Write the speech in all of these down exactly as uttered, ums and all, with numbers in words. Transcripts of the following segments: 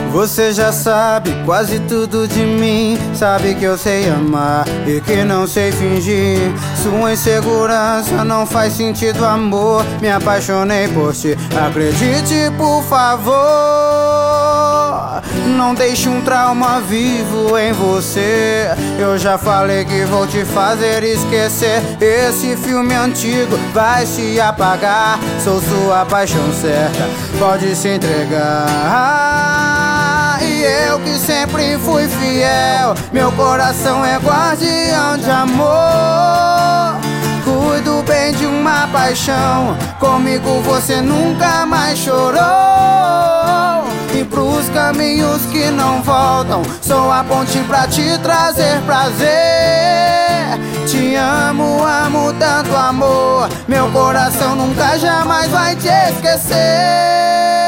Você já sabe quase tudo de mim. Sabe que eu sei amar e que não sei fingir. Sua insegurança não faz sentido, amor. Me apaixonei por ti, acredite por favor. Não deixe um trauma vivo em você. Eu já falei que vou te fazer esquecer. Esse filme antigo vai se apagar. Sou sua paixão certa, pode se entregar. E eu que sempre fui fiel, meu coração é guardião de amor. Cuido bem de uma paixão, comigo você nunca mais chorou. E pros caminhos que não voltam, sou a ponte pra te trazer prazer. Te amo, amo tanto amor, meu coração nunca jamais vai te esquecer.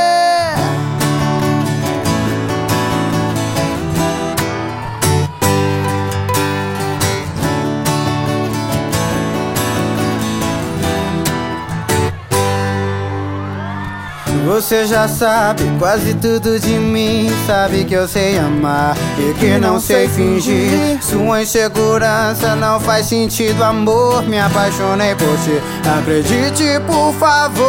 Você já sabe quase tudo de mim. Sabe que eu sei amar e que não sei fingir. Sua insegurança não faz sentido, amor. Me apaixonei por ti, acredite por favor.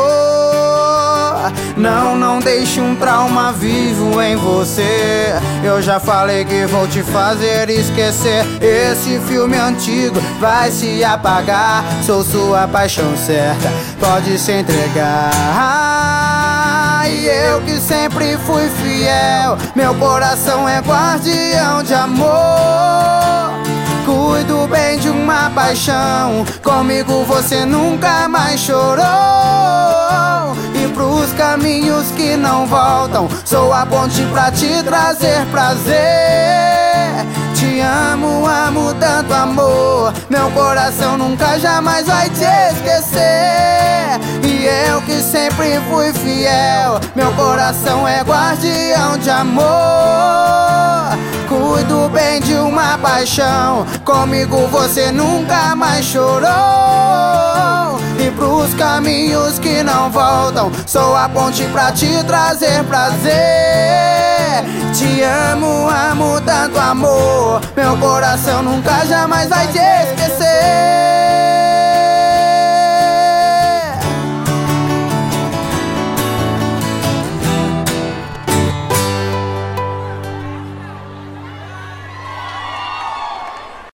Não, não deixe um trauma vivo em você. Eu já falei que vou te fazer esquecer. Esse filme antigo vai se apagar. Sou sua paixão certa, pode se entregar. E eu que sempre fui fiel, meu coração é guardião de amor. Cuido bem de uma paixão, comigo você nunca mais chorou. E pros caminhos que não voltam, sou a ponte pra te trazer prazer. Te amo, amo tanto amor, meu coração nunca jamais vai te esquecer. E eu que sempre fui fiel, meu coração é guardião de amor. Cuido bem de uma paixão, comigo você nunca mais chorou. E pros caminhos que não voltam, sou a ponte pra te trazer prazer. Te amo, amo tanto amor, meu coração nunca jamais vai te esquecer.